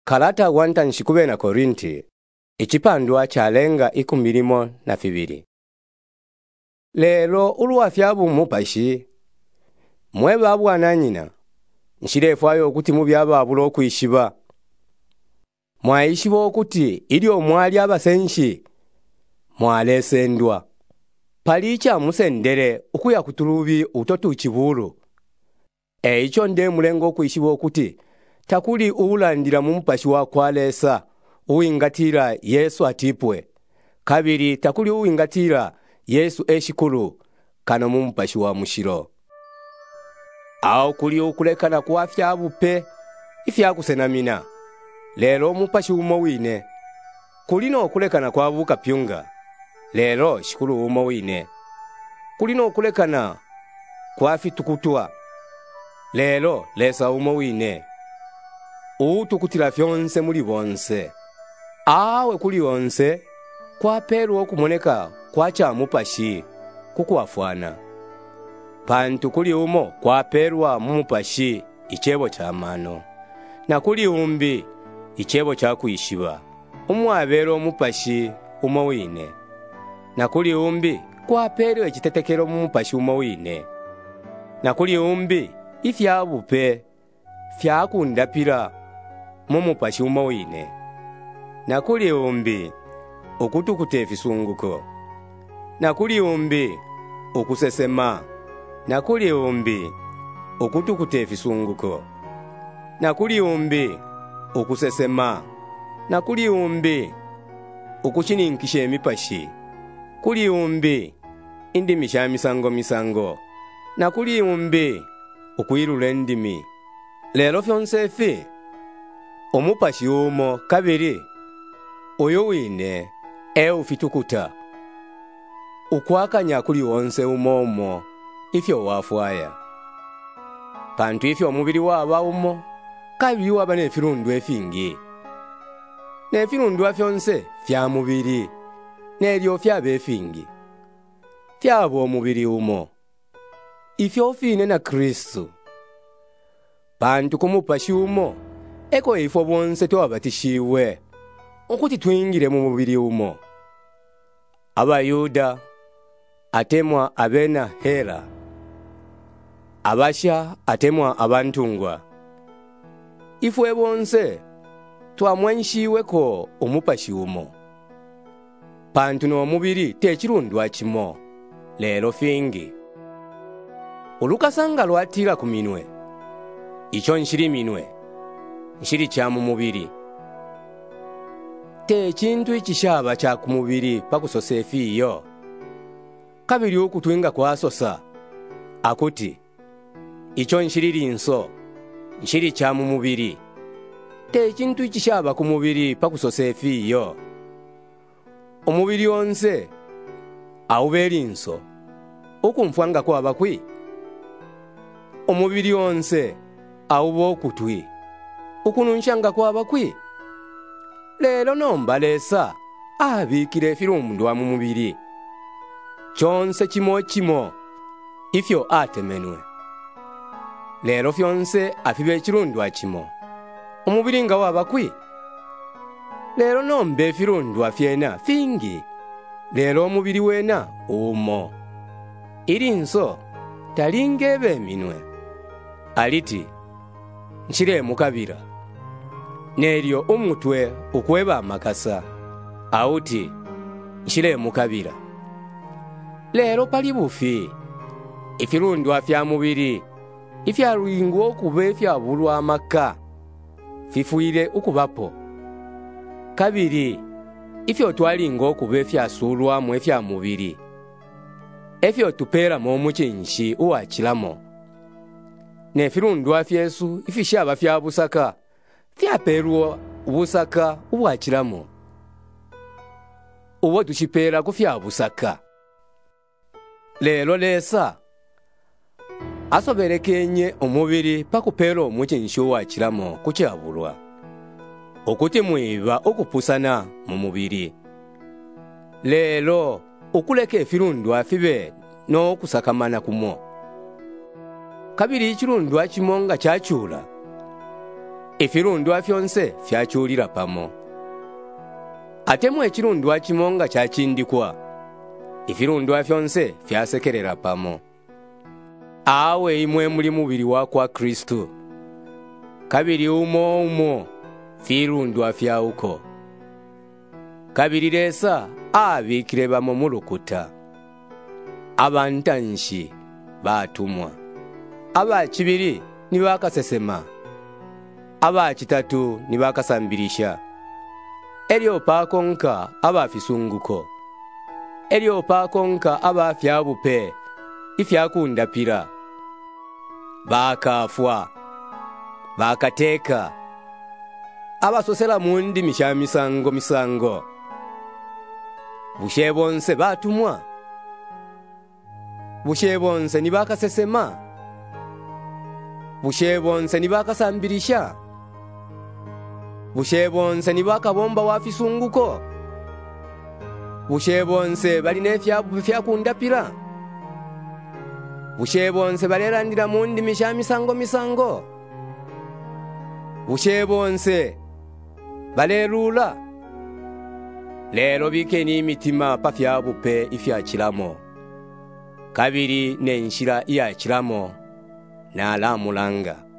Kalata wanta nshikube na Korinti, ichipandwa chalenga 12. Lero ulwafyabu mupashi, mweba abwana nyina, nshirefayo okuti mubyaba abulo okwishiba. Mwaishiba okuti ilio mwali abasenshi, mwalesendwa. Palicha musendere ukuya kutulubi utotu chibulu. Icho nde mulengo okwishiba okuti, takuli ulandira mumpashi wa kwalesa, uingatira Yesu atipwe. Kabiri takuli uingatira Yesu eshikulu, kano mumpashi wa mushiro. Au kuli ukulekana kuafya bupe, ifya kusenamina. Lero mumpashi umowine. Kulino ukulekana kuavuka pyunga. Lero shikulu umowine. Kulino ukulekana kuafi tukutua. Lero lesa umowine. Utukutila fyonse muli bonse. Awe kuli onse, kwa peru okumoneka kwa cha mupashi, kukuafwana. Pantu kuli umo kwa perwa mupashi, ichebo cha mano. Na kuli umbi, ichebo cha kuishiba. Umwabero mupashi, umowine. Na kuli umbi, kwa peru echitetekero mupashi umowine. Na kuli umbi, ifya bupe, fya kundapira, mumupashi umowine. Na kuli umbi, ukutukute fisunguko. Na kuli umbi, ukusesema. Na kuli umbi, ukutukute fisunguko. Na kuli umbi, ukusesema. Na kuli umbi, ukuchininkishe mipashi. Kuli umbi, indi misha misango. Na kuli umbi, ukuirule ndimi. Lero fyonsefi, omupashi umo kabiri, uyo wine, ufitukuta. Ukwakanya kuli wonse umo, ifyo wafwaya. Pantu ifyo omubiri waba umo, kabiri waba nefirundu efingi. Nefirundu afyonse, fya mubiri, neryo fyabe efingi. Fyabo omubiri umo, ifyo ofine na Kristu. Pantu kumupashi umo, eko ifo bonse tuwabatishiwe, okuti twingire mu mubiri umo. Abayuda, atemwa abena hera. Abasha, atemwa abantungwa. Ifwe bonse, twamwenshiweko omupashi umo. Pantu no mubiri techirundwa chimo, lero fingi. Ulukasanga lwatira kuminwe. Icho nshiri minwe, nshiri cha mu mubiri. Te chintu ichishaba cha kumubiri pakusosefi iyo. Kabiri ukutwinga kwa sosa, akuti, icho nshiriri inso, nshiri cha mu mubiri. Te chintu ichishaba kumubiri pakusosefi iyo. Omubiri onse, auberi inso, ukumfwanga kwa bakwi. Omubiri onse, aubo kutwi, ukununshanga kwa bakwi. Lero nombalesa, abikire firundu wa mumubiri. Chonse chimo, ifyo atemenwe. Lero fyonse afibe chirundu wa chimo. Omubiri nga wa bakwi. Lero nombe firundu wa fyena fingi. Lero omubiri wena umo. Irinso, talingebe minwe. Aliti, nshire mukabira. Neryo umutwe ukweba amakasa. Auti, nshire mukabira. Lero pali bufi. Ifirundu afya mubiri. Ifya ruingu okube fya bulu amaka. Fifuire ukubapo. Kabiri, ifyo twalingo okube fya sulwa mwe fya mubiri. Efyo tupera mu muchinshi uwachilamo. Nefirundu afyesu ifishaba fya busaka. Fya peruwa ubusaka uwachilamo. Uwo tushipera kufya busaka. Lero lesa, asoberekenye omubiri pakupera omuchinshi uwachilamo kuchabulwa. Okuti mwiba okupusana mu mubiri. Lero okuleka efirundu afibe no kusakamana kumo. Kabiri ichirundu achimonga chachula. efirundwa fyonse fyakyulira pamo. Atemu ekirundwa kimo nga kyakindikwa, efirundwa fyonse fyasekerera pamo. Awe imwe muli mubiri wa kwa Kristo, kabiri umo firundwa fyauko. Kabiri lesa abikire bamo mulukuta. Abantanshi batumwa. Aba kibiri ni bakasesema. Aba kitatu ni bakasambirisha. Elio pakonka aba fisunguko. Elio pakonka aba fyabupe ifyakundapira. Bakafwa. Bakateka. Aba sosela mundi misango. Bushebonse batumwa. Bushebonse ni bakasesema. Bushebonse ni bakasambirisha. Bushebonse ni bakabomba wafisunguko. Bushebonse bali nefyabu fyakundapira. Bushebonse balerandira mundi misango. Bushebonse balerula. Lero bikeni imitima pafyabupe ifyakiramo. Kabiri nenshira iyakiramo na alamulanga.